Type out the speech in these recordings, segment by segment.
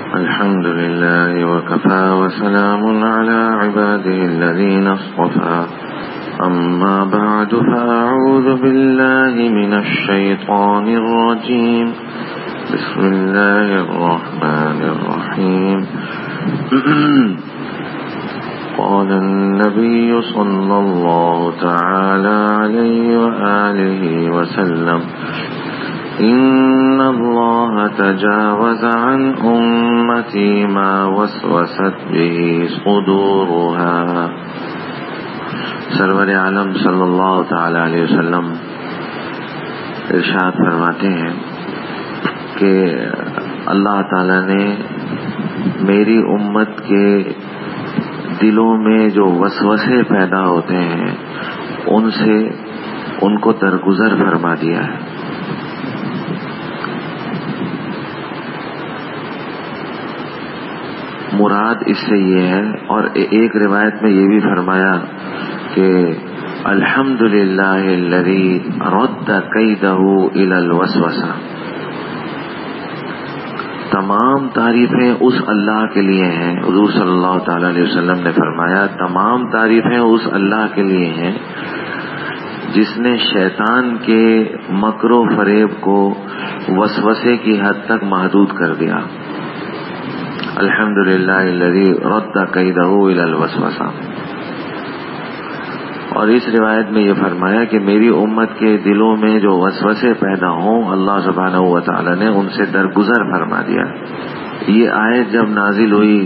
الحمد لله وكفى وسلام على عباده الذين اصطفى أما بعد فأعوذ بالله من الشيطان الرجيم بسم الله الرحمن الرحيم قال النبي صلى الله تعالى عليه وآله وسلم إن الله تجاوز عن أمتي ما وسوست به صدورها. سرور عالم صلی اللہ تعالی علیہ وسلم ارشاد فرماتے ہیں کہ اللہ تعالی نے میری امت کے دلوں میں جو وسوسے پیدا ہوتے ہیں ان سے ان کو درگزر فرما دیا ہے. مراد اس سے یہ ہے، اور ایک روایت میں یہ بھی فرمایا کہ الحمدللہ الذی رد کیدہ الی الوسوسہ. تمام تعریفیں اس اللہ کے لیے ہیں. حضور صلی اللہ تعالی علیہ وسلم نے فرمایا تمام تعریفیں اس اللہ کے لیے ہیں جس نے شیطان کے مکر و فریب کو وسوسے کی حد تک محدود کر دیا. الحمدللہ الذی رد کیدہ الی الوسوسہ. اور اس روایت میں یہ فرمایا کہ میری امت کے دلوں میں جو وسوسے پیدا ہوں اللہ سبحانہ و تعالی نے ان سے درگزر فرما دیا. یہ آیت جب نازل ہوئی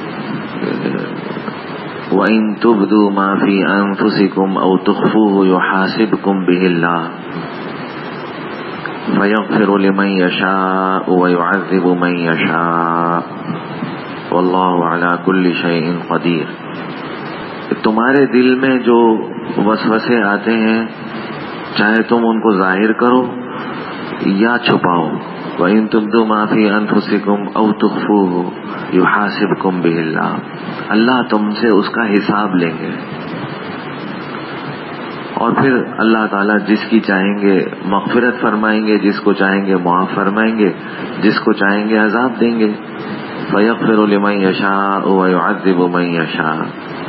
وَإِن تُبْدُوا مَا فِي أَنفُسِكُمْ أَوْ تُخْفُوهُ يُحَاسِبْكُم بِهِ اللَّهُ فَيَغْفِرُ لِمَن يَشَاءُ وَيُعَذِّبُ مَن يَشَاءُ وَاللَّهُ عَلَى كُلِّ شَيْءٍ قَدِيرٌ. تمہارے دل میں جو وسوسے آتے ہیں چاہے تم ان کو ظاہر کرو یا چھپاؤ. وَإِن تُبْدُوا مَا فِي أَنفُسِكُمْ أَوْ تُخْفُوهُ يُحَاسِبْكُم بِهِ اللَّهُ. اللہ تم سے اس کا حساب لیں گے. اور پھر اللہ تعالیٰ جس کی چاہیں گے مغفرت فرمائیں گے، جس کو چاہیں گے معاف فرمائیں گے، جس کو چاہیں گے عذاب دیں گے. فَيَغْفِرُ لِمَن يَشَاءُ وَيُعَذِّبُ مَن يَشَاءُ.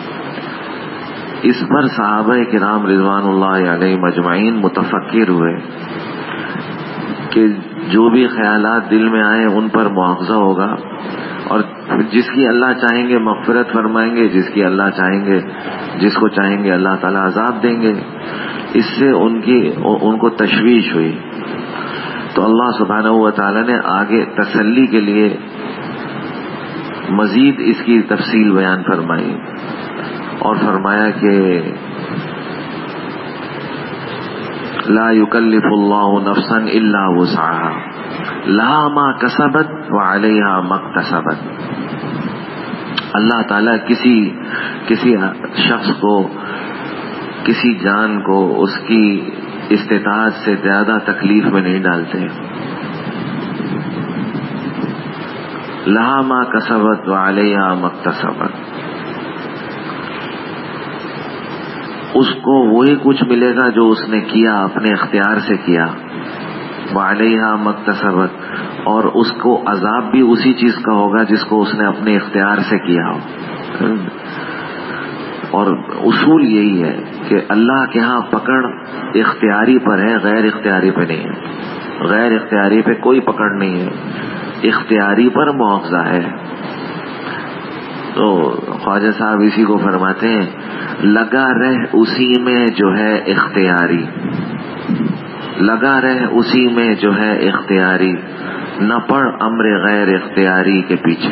اس پر صحابہ کرام رضوان اللہ علیہ مجمعین متفکر ہوئے کہ جو بھی خیالات دل میں آئے ان پر مواخذہ ہوگا، اور جس کی اللہ چاہیں گے مغفرت فرمائیں گے، جس کی اللہ چاہیں گے، جس کو چاہیں گے اللہ تعالیٰ عذاب دیں گے. اس سے ان کو تشویش ہوئی تو اللہ سبحانہ و تعالیٰ نے آگے تسلی کے لیے مزید اس کی تفصیل بیان فرمائی اور فرمایا کہ لا یکلف اللہ نفسا الا وسعها لها ما کسبت وعلیہا ما اکتسبت. اللہ تعالیٰ کسی شخص کو، کسی جان کو اس کی استطاعت سے زیادہ تکلیف میں نہیں ڈالتے. لها ما کسبت وعلیہا ما اکتسبت. اس کو وہی کچھ ملے گا جو اس نے کیا، اپنے اختیار سے کیا. وعلیہا ما اکتسبت. اور اس کو عذاب بھی اسی چیز کا ہوگا جس کو اس نے اپنے اختیار سے کیا ہو. اور اصول یہی ہے کہ اللہ کے ہاں پکڑ اختیاری پر ہے، غیر اختیاری پہ نہیں ہے. غیر اختیاری پہ کوئی پکڑ نہیں ہے، اختیاری پر مواخذہ ہے. تو خواجہ صاحب اسی کو فرماتے ہیں لگا رہ اسی میں جو ہے اختیاری، لگا رہ اسی میں جو ہے اختیاری، نہ پڑ امر غیر اختیاری کے پیچھے.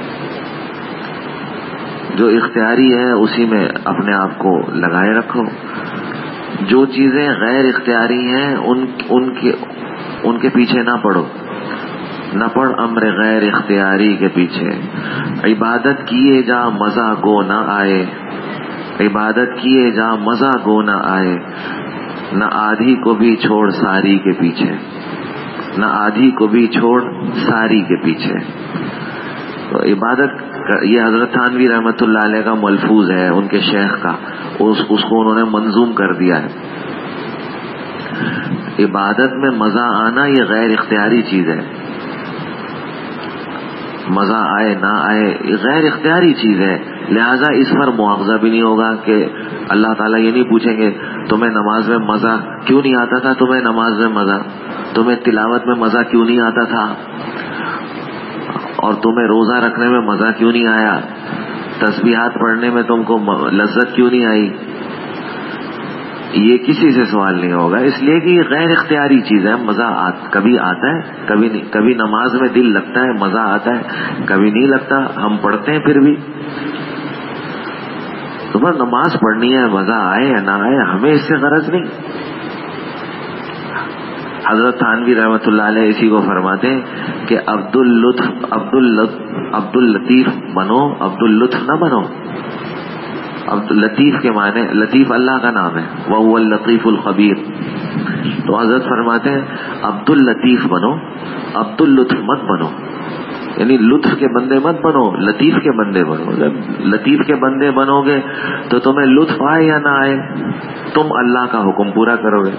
جو اختیاری ہے اسی میں اپنے آپ کو لگائے رکھو. جو چیزیں غیر اختیاری ہیں ان کے پیچھے نہ پڑو، نہ پڑ امر غیر اختیاری کے پیچھے. عبادت کیے جا مزہ گو نہ آئے، عبادت کیے جا مزہ گو نہ آئے، نہ آدھی کو بھی چھوڑ ساری کے پیچھے، نہ آدھی کو بھی چھوڑ ساری کے پیچھے. تو عبادت یہ حضرت تھانوی رحمۃ اللہ علیہ کا ملفوظ ہے، ان کے شیخ کا، اس کو انہوں نے منظوم کر دیا ہے. عبادت میں مزہ آنا یہ غیر اختیاری چیز ہے. مزہ آئے نہ آئے غیر اختیاری چیز ہے، لہذا اس پر مواخذہ بھی نہیں ہوگا کہ اللہ تعالیٰ یہ نہیں پوچھیں گے تمہیں نماز میں مزہ کیوں نہیں آتا تھا، تمہیں نماز میں مزہ، تمہیں تلاوت میں مزہ کیوں نہیں آتا تھا، اور تمہیں روزہ رکھنے میں مزہ کیوں نہیں آیا، تسبیحات پڑھنے میں تم کو لذت کیوں نہیں آئی. یہ کسی سے سوال نہیں ہوگا، اس لیے کہ یہ غیر اختیاری چیز ہے. مزہ کبھی آتا ہے کبھی نہیں، کبھی نماز میں دل لگتا ہے مزہ آتا ہے، کبھی نہیں لگتا، ہم پڑھتے ہیں پھر بھی. تمہیں نماز پڑھنی ہے، مزہ آئے یا نہ آئے، ہمیں اس سے غرض نہیں. حضرت تھانوی رحمۃ اللہ علیہ اسی کو فرماتے ہیں کہ عبد اللطیف بنو، عبد اللطف نہ بنو. عبد اللطیف کے معنی، لطیف اللہ کا نام ہے، وَهُوَ اللطیف الخبیر. تو حضرت فرماتے ہیں عبد اللطیف بنو، عبد اللطف مت بنو، یعنی لطف کے بندے مت بنو، لطیف کے بندے بنو. جب لطیف کے بندے بنو گے تو تمہیں لطف آئے یا نہ آئے تم اللہ کا حکم پورا کرو گے.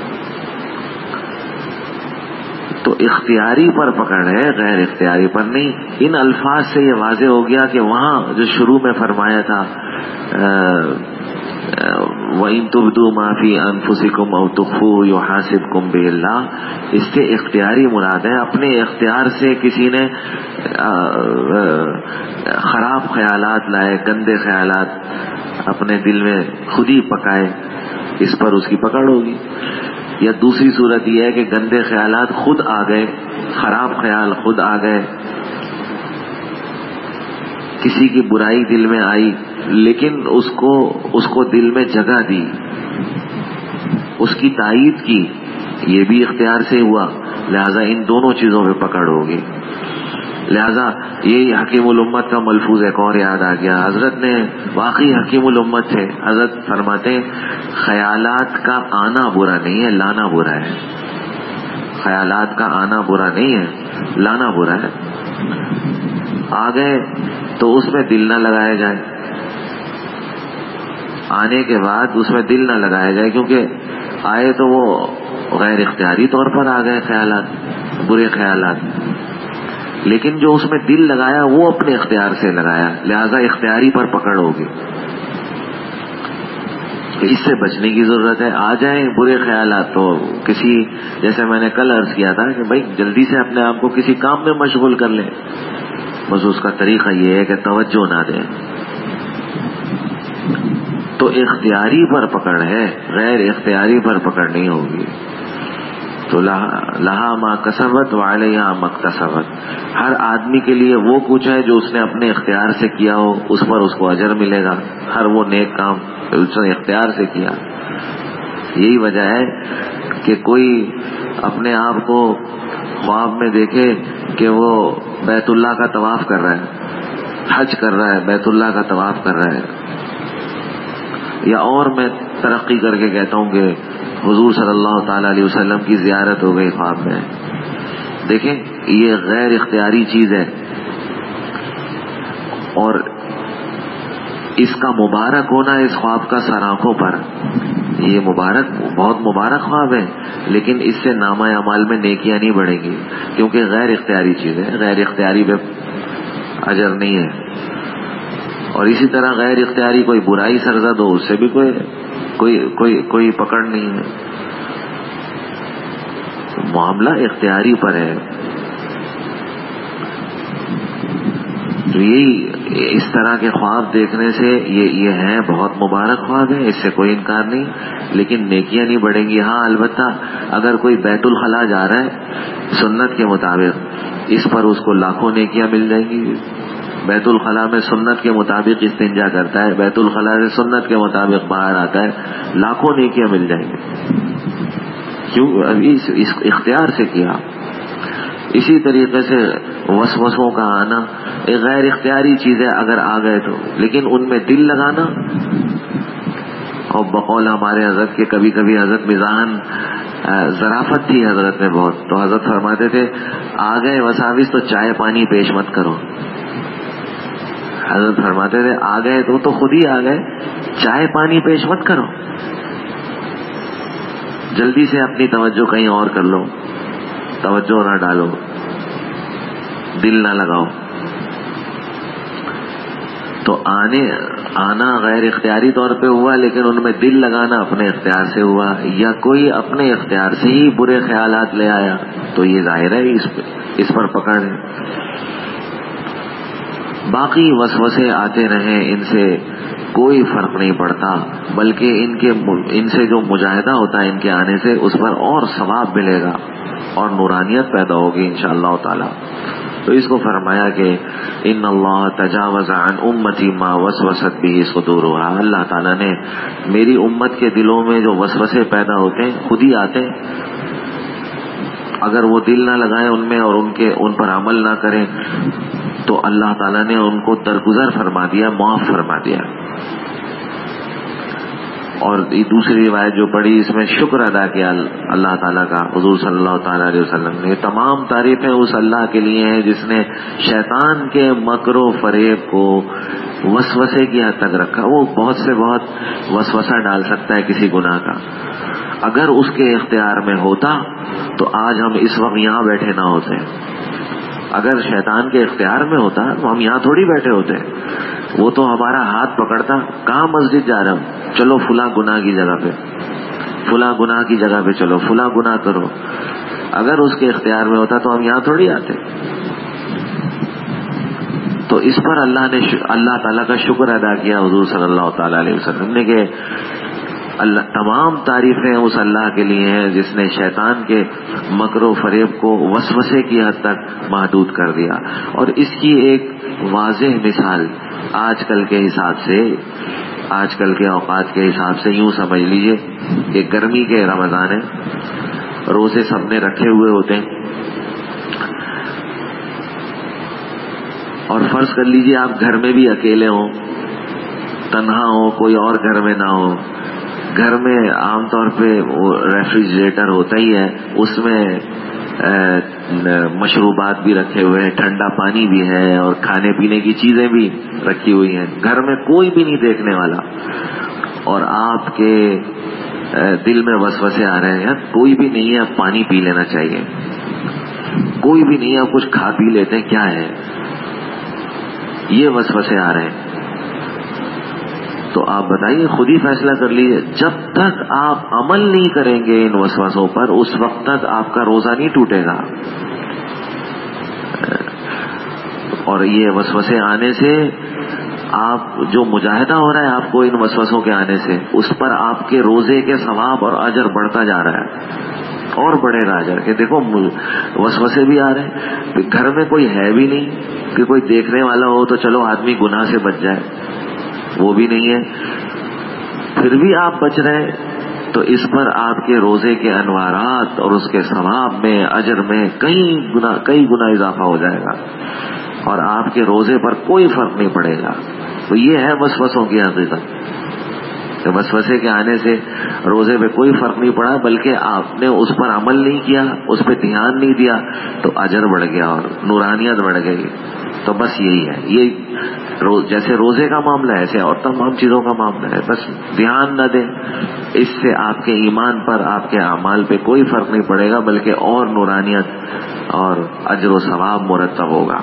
تو اختیاری پر پکڑ ہے، غیر اختیاری پر نہیں. ان الفاظ سے یہ واضح ہو گیا کہ وہاں جو شروع میں فرمایا تھا وَإِن تُبْدُوا مَا فِي أَنفُسِكُمْ أَوْ تُخْفُوهُ يُحَاسِبْكُم بِهِ اللَّهُ، اس سے اختیاری مراد ہے. اپنے اختیار سے کسی نے خراب خیالات لائے، گندے خیالات اپنے دل میں خود ہی پکائے، اس پر اس کی پکڑ ہوگی. یا دوسری صورت یہ ہے کہ گندے خیالات خود آ گئے، خراب خیال خود آ گئے، کسی کی برائی دل میں آئی لیکن اس کو دل میں جگہ دی، اس کی تائید کی، یہ بھی اختیار سے ہوا. لہذا ان دونوں چیزوں پہ پکڑ ہوگی. لہذا یہی حکیم الامت کا ملفوظ ایک اور یاد آ گیا. حضرت نے واقعی حکیم الامت تھے. حضرت فرماتے ہیں خیالات کا آنا برا نہیں ہے، لانا برا ہے. خیالات کا آنا برا نہیں ہے، لانا برا ہے. آ گئے تو اس میں دل نہ لگایا جائے، آنے کے بعد اس میں دل نہ لگایا جائے، کیونکہ آئے تو وہ غیر اختیاری طور پر آ گئے خیالات، برے خیالات. لیکن جو اس میں دل لگایا وہ اپنے اختیار سے لگایا، لہذا اختیاری پر پکڑ ہوگی. اس سے بچنے کی ضرورت ہے. آ جائیں برے خیالات تو کسی، جیسے میں نے کل عرض کیا تھا کہ بھائی جلدی سے اپنے آپ کو کسی کام میں مشغول کر لیں. بس اس کا طریقہ یہ ہے کہ توجہ نہ دیں. تو اختیاری پر پکڑ ہے، غیر اختیاری پر پکڑ نہیں ہوگی. تو لہا ما کسبت وعلیہا ما اکتسبت. ہر آدمی کے لیے وہ کچھ ہے جو اس نے اپنے اختیار سے کیا ہو، اس پر اس کو اجر ملے گا. ہر وہ نیک کام اس نے اختیار سے کیا. یہی وجہ ہے کہ کوئی اپنے آپ کو خواب میں دیکھے کہ وہ بیت اللہ کا طواف کر رہا ہے، حج کر رہا ہے، بیت اللہ کا طواف کر رہا ہے. یا اور میں ترقی کر کے کہتا ہوں کہ حضور صلی اللہ تعالی علیہ وسلم کی زیارت ہو گئی خواب میں. دیکھیں یہ غیر اختیاری چیز ہے، اور اس کا مبارک ہونا اس خواب کا سر آنکھوں پر، یہ مبارک، بہت مبارک خواب ہے، لیکن اس سے نامہ اعمال میں نیکیاں نہیں بڑھیں گی، کیونکہ غیر اختیاری چیز ہے. غیر اختیاری پہ اجر نہیں ہے. اور اسی طرح غیر اختیاری کوئی برائی سرزد ہو، اس سے بھی کوئی پکڑ نہیں ہے. معاملہ اختیاری پر ہے. تو یہی اس طرح کے خواب دیکھنے سے یہ ہیں بہت مبارک خواب ہیں، اس سے کوئی انکار نہیں، لیکن نیکیاں نہیں بڑھیں گی. ہاں البتہ اگر کوئی بیت الخلاء جا رہا ہے سنت کے مطابق، اس پر اس کو لاکھوں نیکیاں مل جائیں گی. بیت الخلاء میں سنت کے مطابق استنجا کرتا ہے، بیت الخلاء سے سنت کے مطابق باہر آتا ہے، لاکھوں نیکیاں مل جائیں گی. کیوں؟ ابھی اس اختیار سے کیا. اسی طریقے سے وسوسوں کا آنا ایک غیر اختیاری چیز ہے اگر آ گئے تو، لیکن ان میں دل لگانا. اور بقول ہمارے حضرت کے کبھی کبھی حضرت مزاحن، ظرافت تھی حضرت میں بہت، تو حضرت فرماتے تھے آ گئے وساوس تو چائے پانی پیش مت کرو. حضرت فرماتے تھے آ گئے تو خود ہی آ گئے، چائے پانی پیش مت کرو، جلدی سے اپنی توجہ کہیں اور کر لو، توجہ نہ ڈالو، دل نہ لگاؤ. آنا غیر اختیاری طور پہ ہوا، لیکن ان میں دل لگانا اپنے اختیار سے ہوا، یا کوئی اپنے اختیار سے ہی برے خیالات لے آیا، تو یہ ظاہر ہے اس پر پکڑ ہے۔ باقی وسوسے آتے رہیں، ان سے کوئی فرق نہیں پڑتا، بلکہ ان سے جو مجاہدہ ہوتا ہے ان کے آنے سے، اس پر اور ثواب ملے گا اور نورانیت پیدا ہوگی انشاءاللہ تعالی۔ تو اس کو فرمایا کہ ان اللہ تجاوز عن امتی ما وسوست به صدورها، اللہ تعالیٰ نے میری امت کے دلوں میں جو وسوسے پیدا ہوتے ہیں خود ہی آتے ہیں، اگر وہ دل نہ لگائیں ان میں اور ان پر عمل نہ کریں تو اللہ تعالیٰ نے ان کو درگزر فرما دیا، معاف فرما دیا۔ اور یہ دوسری روایت جو پڑھی اس میں شکر ادا کیا اللہ تعالیٰ کا، حضور صلی اللہ تعالیٰ علیہ وسلم نے۔ تمام تعریفیں اس اللہ کے لیے ہیں جس نے شیطان کے مکر و فریب کو وسوسے کی حد تک رکھا۔ وہ بہت سے بہت وسوسہ ڈال سکتا ہے کسی گناہ کا، اگر اس کے اختیار میں ہوتا تو آج ہم اس وقت یہاں بیٹھے نہ ہوتے۔ اگر شیطان کے اختیار میں ہوتا تو ہم یہاں تھوڑی بیٹھے ہوتے، وہ تو ہمارا ہاتھ پکڑتا، کہاں مسجد جا رہا ہوں، چلو فلاں گناہ کی جگہ پہ، فلاں گناہ کی جگہ پہ چلو، فلاں گناہ کرو۔ اگر اس کے اختیار میں ہوتا تو ہم یہاں تھوڑی آتے۔ تو اس پر اللہ تعالیٰ کا شکر ادا کیا حضور صلی اللہ تعالیٰ علیہ وسلم نے کہ تمام تعریفیں اس اللہ کے لیے ہیں جس نے شیطان کے مکر و فریب کو وسوسے کی حد تک محدود کر دیا۔ اور اس کی ایک واضح مثال آج کل کے حساب سے، آج کل کے اوقات کے حساب سے یوں سمجھ لیجئے کہ گرمی کے رمضان ہے، روزے سب نے رکھے ہوئے ہوتے ہیں، اور فرض کر لیجئے آپ گھر میں بھی اکیلے ہوں، تنہا ہو، کوئی اور گھر میں نہ ہو۔ گھر میں عام طور پہ ریفریجریٹر ہوتا ہی ہے، اس میں مشروبات بھی رکھے ہوئے ہیں، ٹھنڈا پانی بھی ہے اور کھانے پینے کی چیزیں بھی رکھی ہوئی ہیں، گھر میں کوئی بھی نہیں دیکھنے والا، اور آپ کے دل میں وسوسے آ رہے ہیں کوئی بھی نہیں ہے، اب پانی پی لینا چاہیے، کوئی بھی نہیں ہے، اب کچھ کھا پی لیتے ہیں، کیا ہے، یہ وسوسے آ رہے ہیں، تو آپ بتائیے، خود ہی فیصلہ کر لیجیے، جب تک آپ عمل نہیں کریں گے ان وسوسوں پر اس وقت تک آپ کا روزہ نہیں ٹوٹے گا۔ اور یہ وسوسے آنے سے آپ جو مجاہدہ ہو رہا ہے آپ کو ان وسوسوں کے آنے سے، اس پر آپ کے روزے کے ثواب اور اجر بڑھتا جا رہا ہے، اور بڑھے گا اجر، کہ دیکھو وسوسے بھی آ رہے ہیں، گھر میں کوئی ہے بھی نہیں کہ کوئی دیکھنے والا ہو تو چلو آدمی گناہ سے بچ جائے، وہ بھی نہیں ہے، پھر بھی آپ بچ رہے ہیں، تو اس پر آپ کے روزے کے انوارات اور اس کے ثواب میں، اجر میں کئی گنا اضافہ ہو جائے گا، اور آپ کے روزے پر کوئی فرق نہیں پڑے گا۔ تو یہ ہے وسوسوں کی حقیقت، کہ وسوسے کے آنے سے روزے پہ کوئی فرق نہیں پڑا، بلکہ آپ نے اس پر عمل نہیں کیا، اس پہ دھیان نہیں دیا، تو اجر بڑھ گیا اور نورانیت بڑھ گئی۔ تو بس یہی ہے، یہ جیسے روزے کا معاملہ ہے ایسے اور تمام چیزوں کا معاملہ ہے، بس دھیان نہ دیں، اس سے آپ کے ایمان پر، آپ کے اعمال پہ کوئی فرق نہیں پڑے گا، بلکہ اور نورانیت اور اجر و ثواب مرتب ہوگا۔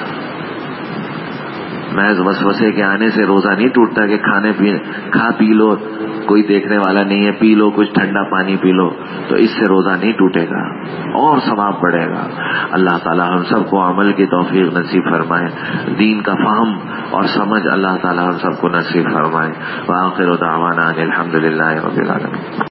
محض وسوسے کے آنے سے روزہ نہیں ٹوٹتا کہ کھا پی لو، کوئی دیکھنے والا نہیں ہے، پی لو کچھ ٹھنڈا پانی پی لو، تو اس سے روزہ نہیں ٹوٹے گا اور ثواب بڑھے گا۔ اللہ تعالی ہم سب کو عمل کی توفیق نصیب فرمائے، دین کا فہم اور سمجھ اللہ تعالی ہم سب کو نصیب فرمائے۔ وآخر دعوانا الحمدللہ رب العالمین۔